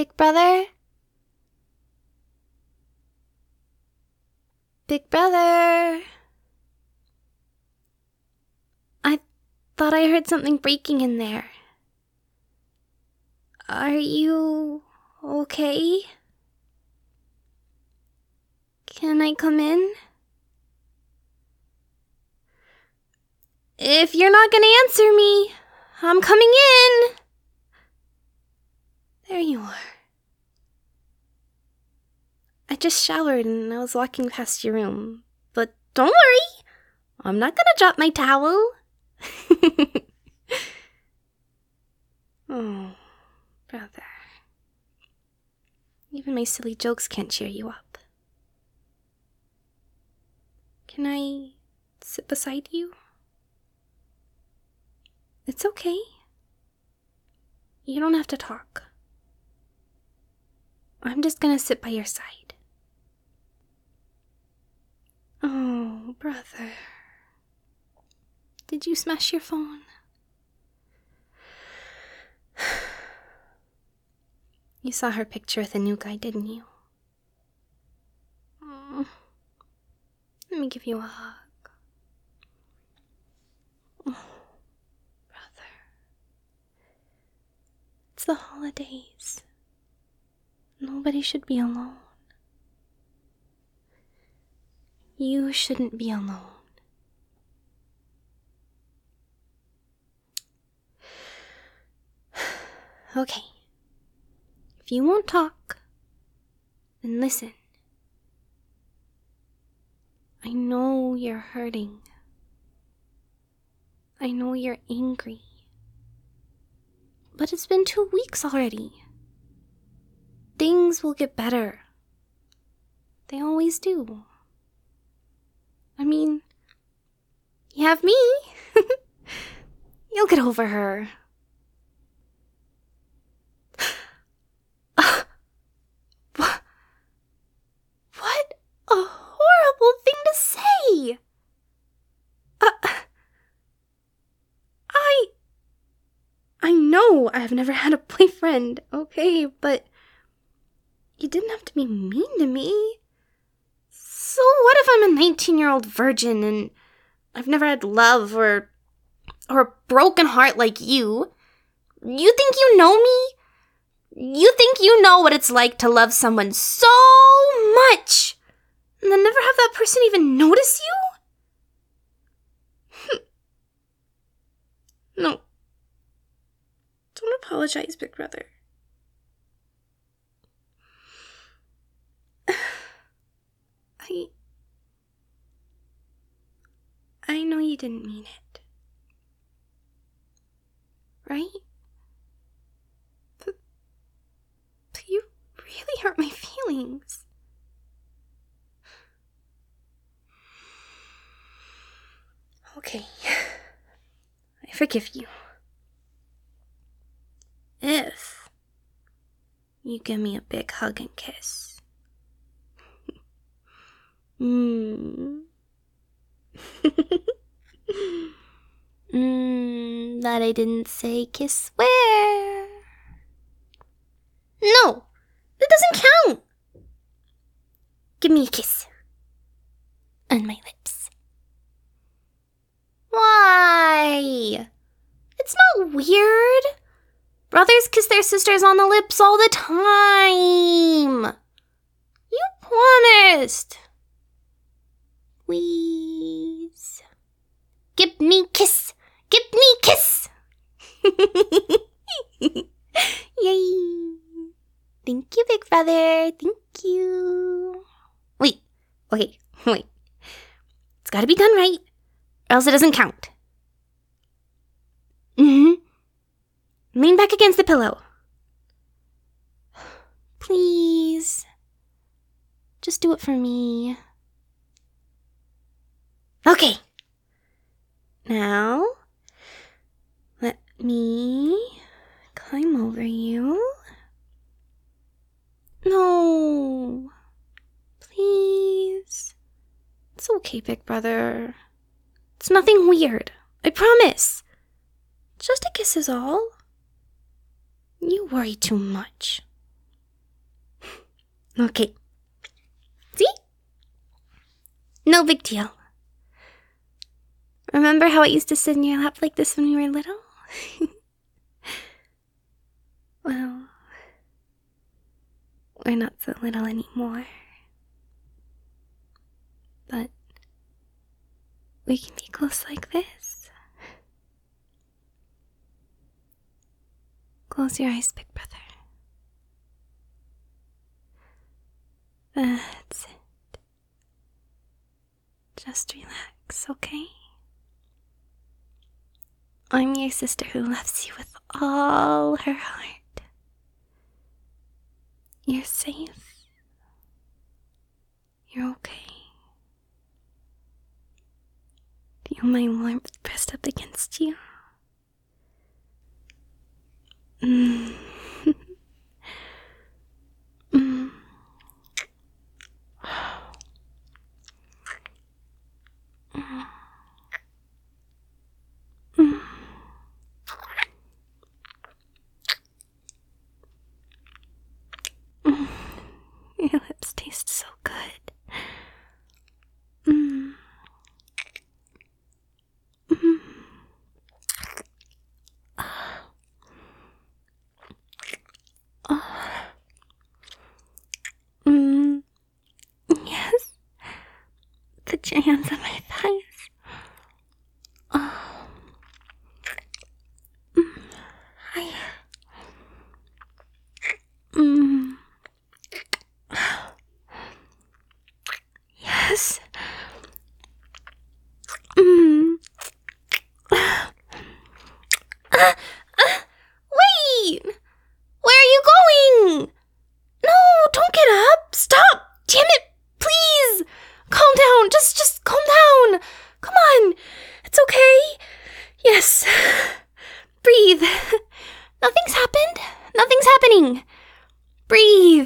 Big brother? Big brother? I thought I heard something breaking in there. Are you okay? Can I come in? If you're not gonna answer me, I'm coming in. There you are. I just showered and I was walking past your room. But don't worry, I'm not gonna drop my towel. Oh, brother. Even my silly jokes can't cheer you up. Can I sit beside you? It's okay. You don't have to talk. I'm just gonna sit by your side. Oh, brother. Did you smash your phone? You saw her picture with a new guy, didn't you? Oh, let me give you a hug. Oh, brother. It's the holidays. Nobody should be alone. You shouldn't be alone. Okay. If you won't talk, then listen. I know you're hurting. I know you're angry. But it's been 2 weeks already. Things will get better. They always do. I mean, you have me. You'll get over her. What a horrible thing to say! I know I've never had a boyfriend, okay, but you didn't have to be mean to me. So what if I'm a 19-year-old virgin and I've never had love or a broken heart like you? You think you know me? You think you know what it's like to love someone so much and then never have that person even notice you? No. Don't apologize, big brother. I know you didn't mean it. Right? But you really hurt my feelings. Okay. I forgive you. If you give me a big hug and kiss. That I didn't say kiss where? No! That doesn't count! Give me a kiss. On my lips. Why? It's not weird. Brothers kiss their sisters on the lips all the time. You promised. Please. Give me kiss. Give me kiss. Yay. Thank you, big brother. Thank you. Wait. Okay, wait. It's gotta be done right, or else it doesn't count. Lean back against the pillow. Please. Just do it for me. Okay. Now, let me climb over you. No. Please. It's okay, big brother. It's nothing weird. I promise. Just a kiss is all. You worry too much. Okay. See? No big deal. Remember how I used to sit in your lap like this when we were little? Well, we're not so little anymore. But we can be close like this. Close your eyes, big brother. That's it. Just relax, okay? I'm your sister who loves you with all her heart. You're safe. You're okay. Feel my warmth pressed up against you. Mm. Mm. Mm. Mm. Your lips taste so good. Mm. Mm. Oh. Mm. Yes. Put your hands on my thighs. Oh. Mm. Higher. Mm. Yes. Mm. Wait! Where are you going? No, don't get up. Stop. Damn it. Please. Calm down. Just calm down. Come on. It's okay. Yes. Breathe. Nothing's happened. Nothing's happening. Breathe.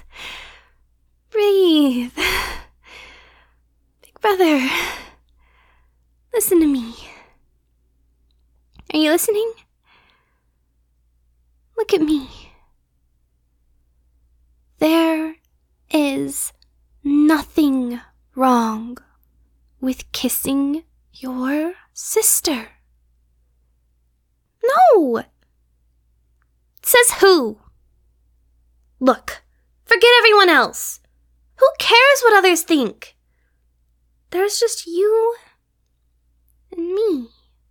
Breathe. Big brother. Listen to me. Are you listening? Look at me. There is nothing wrong with kissing your sister. No! Says who? Look, forget everyone else. Who cares what others think? There's just you and me.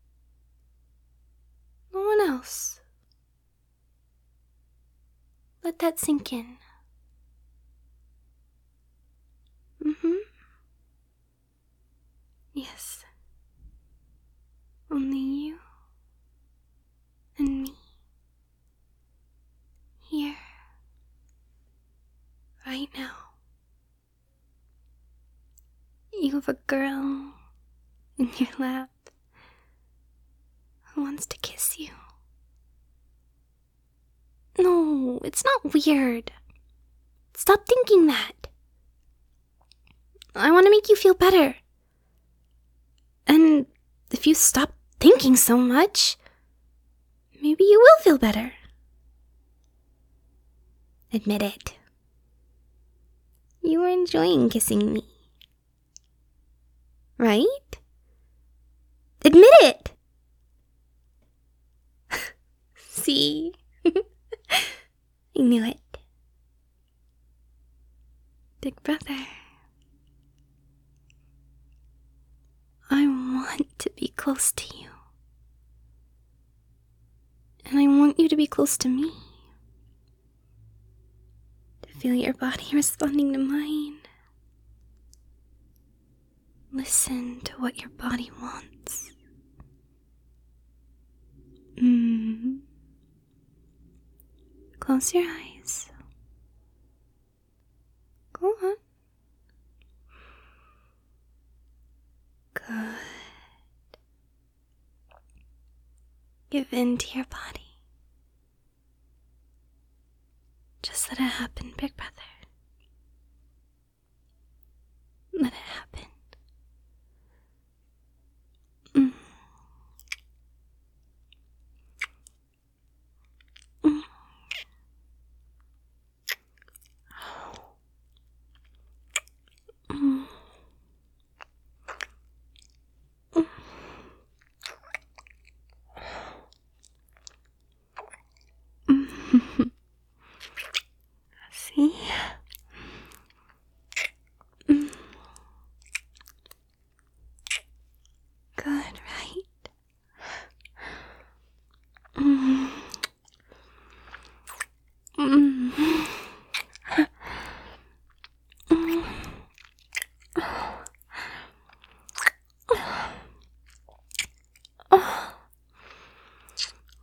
No one else. Let that sink in. Yes. Only you and me. Here. Right now. You have a girl in your lap who wants to kiss you. No, it's not weird. Stop thinking that. I want to make you feel better. And if you stop thinking so much, maybe you will feel better. Admit it. You were enjoying kissing me. Right? Admit it! See? I knew it. Big brother. I want to be close to you. And I want you to be close to me. To feel your body responding to mine. Listen to what your body wants. Close your eyes. Go on. Good. Give in to your body. Just let it happen, big brother. Let it happen.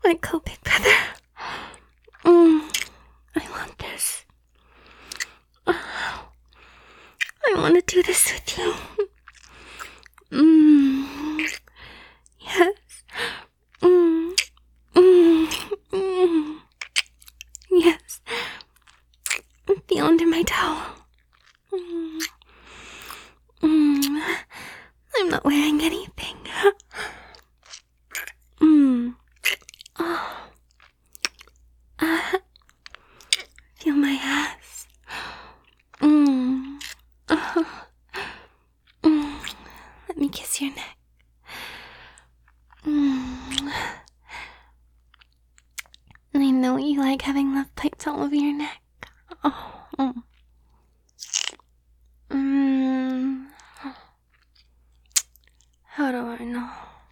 Let go, big brother. I want this. I want to do this with you. Yes. Yes. Feel under my towel. I'm not wearing anything. Feel my ass. Let me kiss your neck. I know you like having love bites all over your neck. How do I know?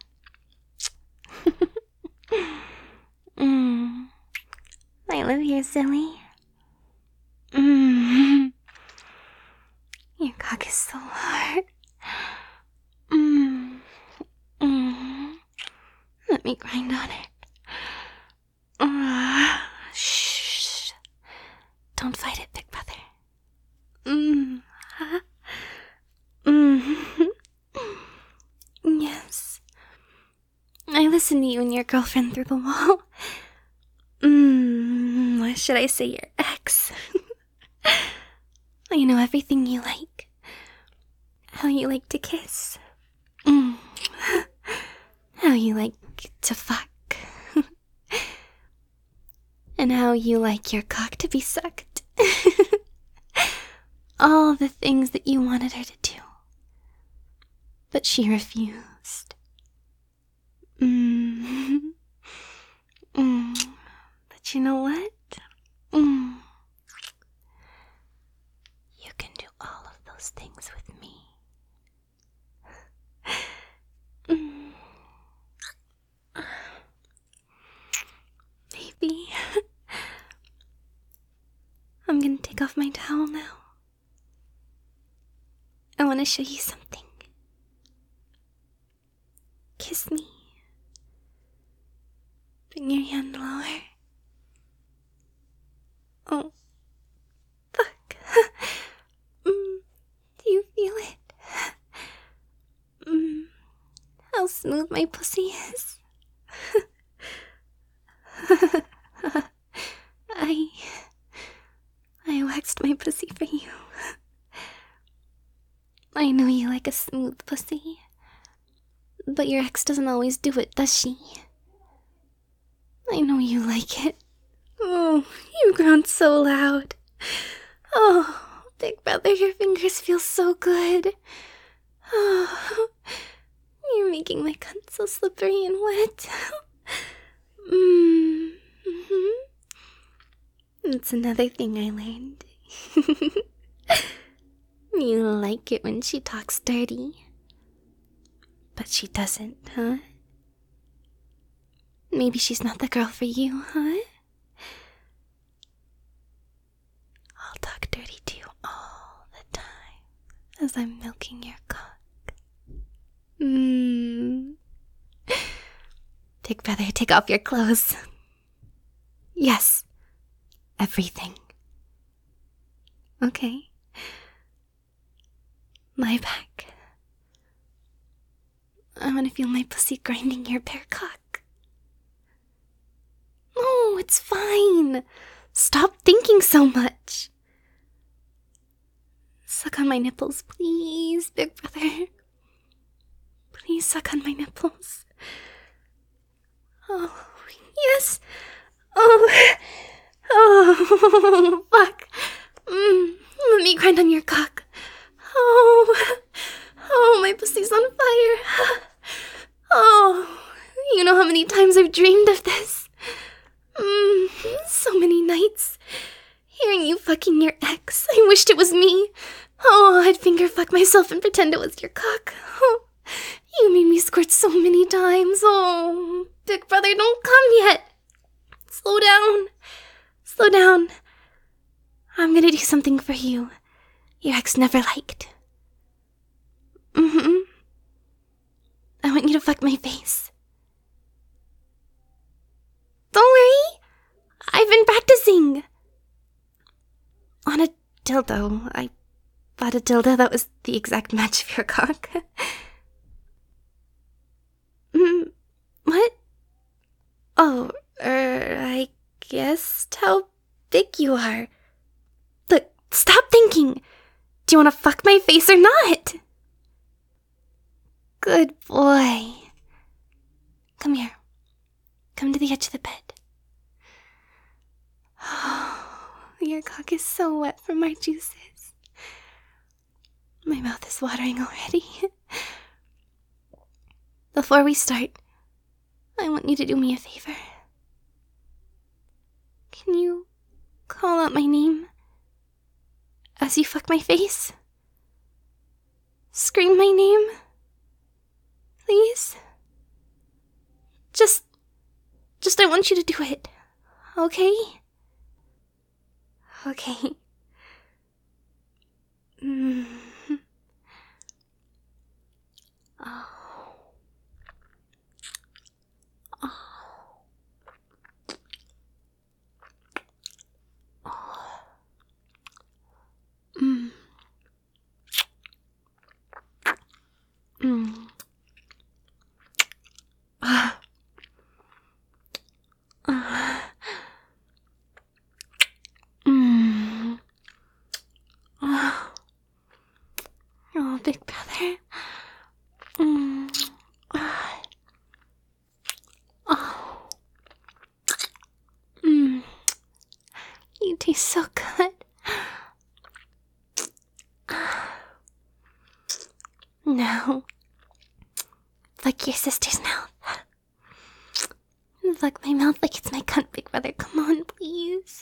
I live here, silly. Your cock is so hard. Let me grind on it. Shh. Don't fight it, big brother. Yes. I listened to you and your girlfriend through the wall. What should I say, your ex? I know everything you like. How you like to kiss. How you like to fuck. And how you like your cock to be sucked. All the things that you wanted her to do. But she refused. But you know what? You can do all of those things with me. Baby. I'm gonna take off my towel now. I want to show you something. Kiss me. Bring your hand lower. Oh. Fuck. Do you feel it? How smooth my pussy is. I waxed my pussy for you. I know you like a smooth pussy. But your ex doesn't always do it, does she? I know you like it. Oh, you groaned so loud. Oh, big brother, your fingers feel so good. Oh, you're making my cunt so slippery and wet. That's another thing I learned. You like it when she talks dirty. But she doesn't, huh? Maybe she's not the girl for you, huh? I'll talk dirty to you all the time as I'm milking your cock. Big brother, take off your clothes. Yes, everything. Okay. Lie back. I want to feel my pussy grinding your bare cock. No, it's fine. Stop thinking so much. Suck on my nipples, please, big brother. Please suck on my nipples. Oh, yes. Oh, fuck. Let me grind on your cock. Oh, my pussy's on fire. Oh, you know how many times I've dreamed of this. So many nights. Hearing you fucking your ex. I wished it was me. Oh, I'd finger fuck myself and pretend it was your cock. Oh, you made me squirt so many times. Oh, big brother, don't come yet. Slow down. Slow down. I'm gonna do something for you your ex never liked. I want you to fuck my face. dildo. I bought a dildo that was the exact match of your cock. What? Oh, I guessed how big you are. Look, stop thinking. Do you want to fuck my face or not? Good boy. Come here. Come to the edge of the bed. Oh, your cock is so wet from our juices. My mouth is watering already. Before we start, I want you to do me a favor. Can you call out my name as you fuck my face? Scream my name, please? Just I want you to do it, okay? Okay. Oh. Oh, big brother. You taste so good. Now, fuck your sister's mouth. Fuck my mouth like it's my cunt, big brother. Come on, please.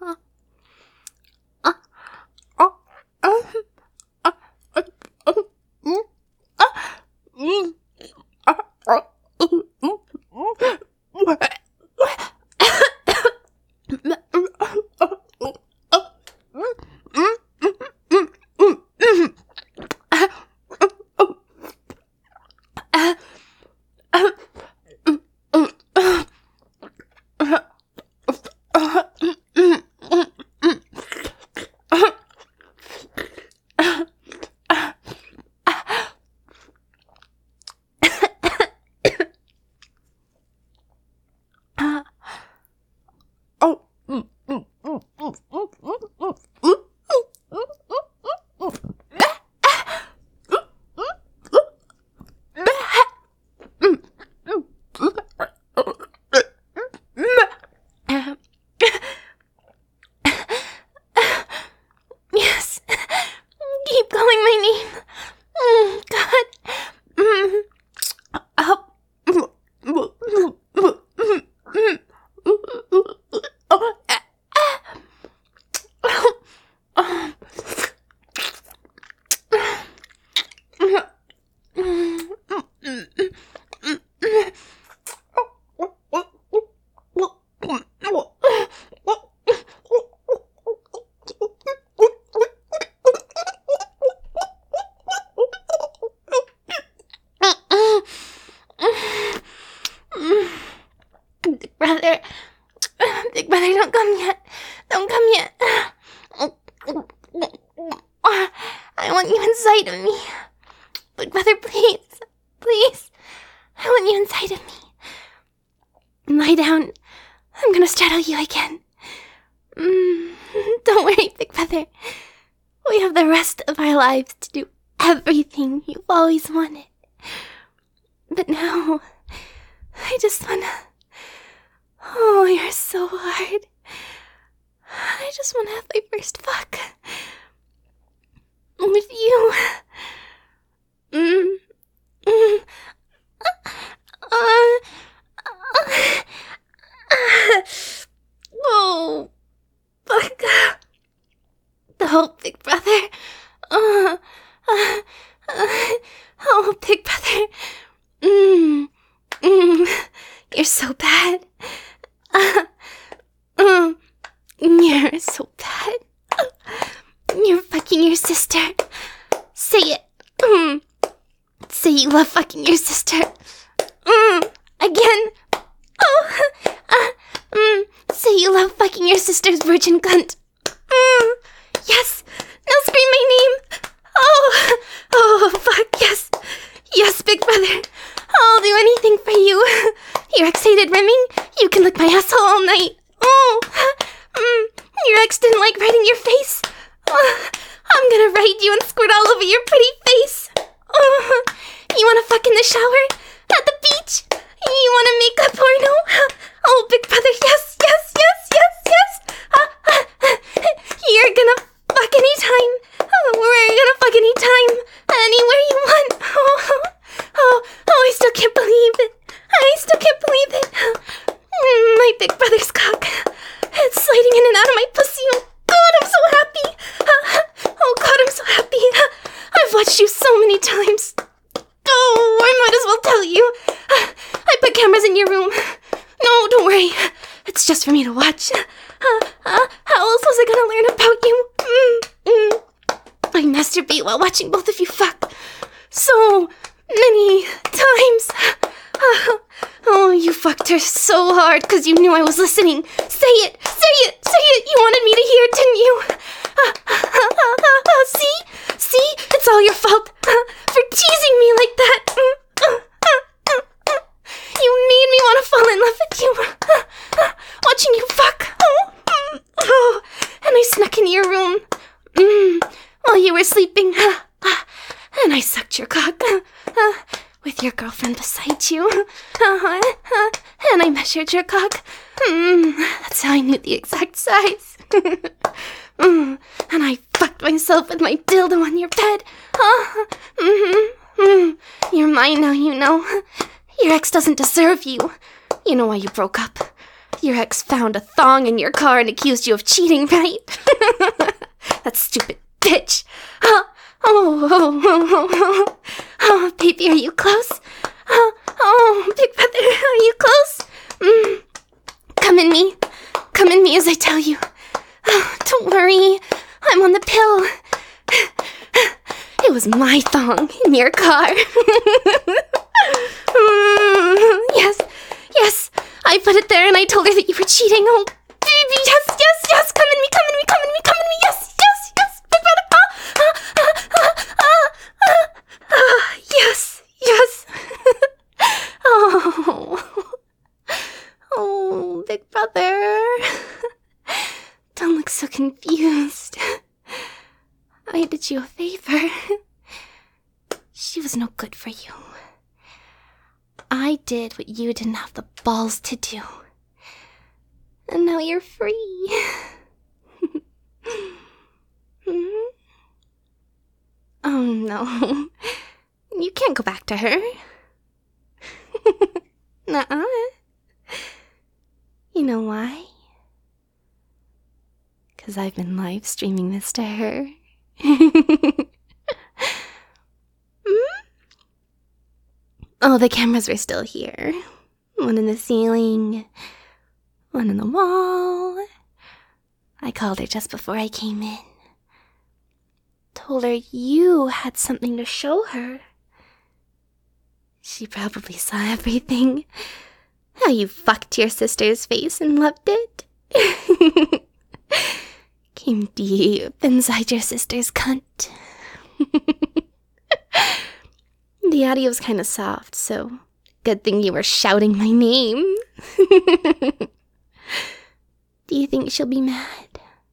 Big brother, don't come yet. Don't come yet. I want you inside of me. Big brother, please. Please. I want you inside of me. Lie down. I'm gonna straddle you again. Don't worry, big brother. We have the rest of our lives to do everything you've always wanted. But now, I just wanna... Oh, you're so hard. I just wanna have my first fuck. With you. Oh, fuck. Oh, big brother. Oh, big brother. You're so bad. You're so bad. You're fucking your sister. Say it. Say you love fucking your sister. Again. Say you love fucking your sister's virgin cunt. Yes. Yes, big brother. I'll do anything for you. Your ex hated rimming? You can lick my asshole all night. Oh, your ex didn't like right in your face? I'm gonna ride you and squirt all over your pretty face. You wanna fuck in the shower? At the beach? You wanna make a porno? Oh, big brother, yes, yes, yes, yes, yes. You're gonna fuck anytime. We're gonna fuck anytime. Anywhere you want. Oh, I still can't believe it. I still can't believe it. My big brother's cock. It's sliding in and out of my pussy. Oh, God, I'm so happy. Oh, God, I'm so happy. I've watched you so many times. Oh, I might as well tell you. I put cameras in your room. No, don't worry. It's just for me to watch. How else was I gonna learn about you? I masturbate while watching both of you fuck. So many times. Oh, you fucked her so hard because you knew I was listening. Say it, say it, say it. You wanted me to hear, didn't you? See? It's all your fault for teasing me like that. You made me want to fall in love with you. Watching you fuck. Oh, and I snuck into your room while you were sleeping. And I sucked your cock with your girlfriend beside you. And I measured your cock. That's how I knew the exact size. And I fucked myself with my dildo on your bed. You're mine now, you know. Your ex doesn't deserve you. You know why you broke up. Your ex found a thong in your car and accused you of cheating, right? That stupid bitch. Oh, baby, are you close? Oh, big brother, are you close? Come in me as I tell you. Don't worry, I'm on the pill. It was my thong in your car. Yes, I put it there and I told her that you were cheating. Oh, baby, yes, come in me, yes, big brother. Yes. Oh, big brother. Don't look so confused. I did you a favor. She was no good for you. I did what you didn't have the balls to do. And now you're free. Oh no. You can't go back to her. Nuh-uh. You know why? 'Cause I've been live streaming this to her. Oh, the cameras were still here. One in the ceiling, one in the wall. I called her just before I came in. Told her you had something to show her. She probably saw everything. How you fucked your sister's face and loved it. Came deep inside your sister's cunt. The audio's kind of soft, so good thing you were shouting my name. Do you think she'll be mad?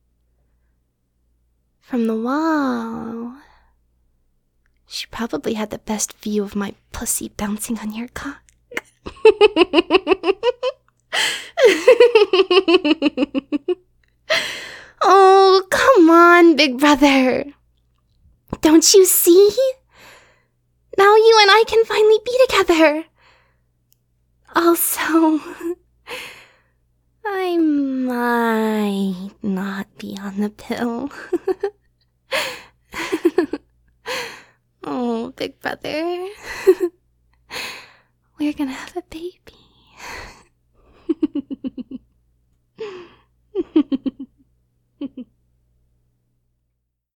From the wall, she probably had the best view of my pussy bouncing on your cock. Oh, come on, big brother. Don't you see? Now you and I can finally be together. Also, I might not be on the pill. Oh, big brother. We're gonna have